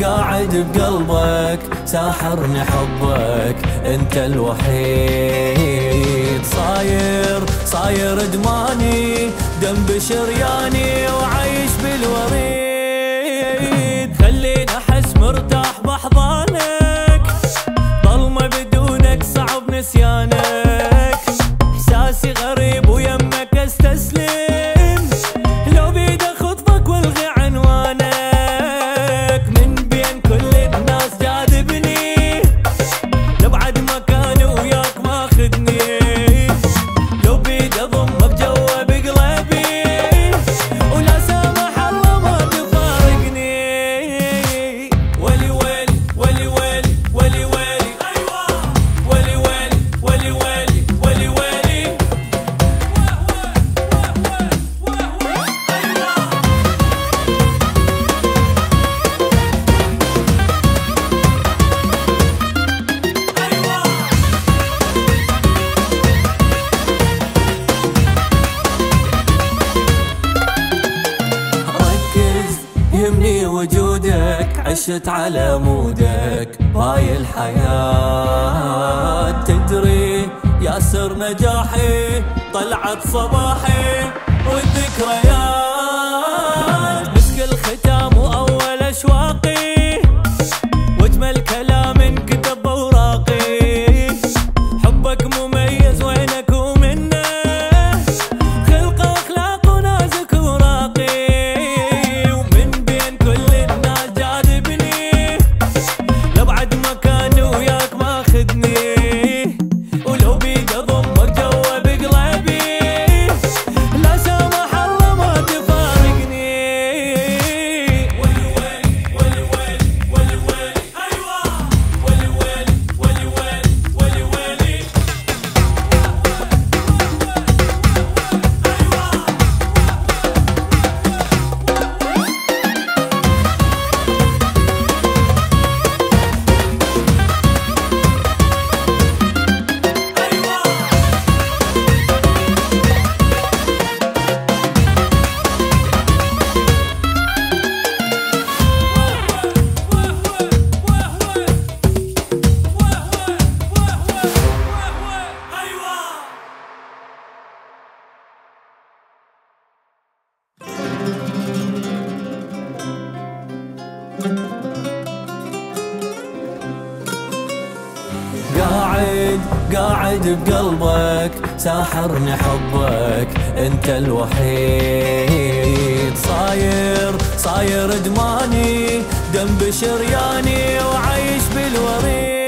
قاعد بقلبك ساحرني حبك انت الوحيد. صاير ادماني دم بشرياني وعايش بالوريد. خليني احس مرتاح باحضانك، ظلمة بدونك صعب نسيانك. احساسي غريب ويمك استسلم، لو بيد اخطفك والغي عنوانك. من بين كل الناس جاذبني، لبعد مكاني وياك ماخذني. لو بيد اضمك جوا بقلبي، ولا سامح الله ما تفارقني. ولي ويلي ولي ويلي ولي ويلي، ايوه ولي ويلي ولي ويلي ولي ويلي. يهمني وجودك، عشت على مودك باي الحياة. تدري يا سر نجاحي، طلعت صباحي والذكريات. مسك الختام وأول أشواقي، واجمل كلام انكتب بوراقي. حبك مميز وينك ومنه، خلقه واخلاق ونازك وراقي. ولو بيد اضمك جوا بقلبي، لا سامح الله ما تفارقني. ولي ويلي ولي ويلي ولي ويلي، ايوه ولي ويلي ولي ويلي ولي ويلي. قاعد بقلبك ساحرني حبك انت الوحيد. صاير ادماني دم بشرياني وعايش بالوريد.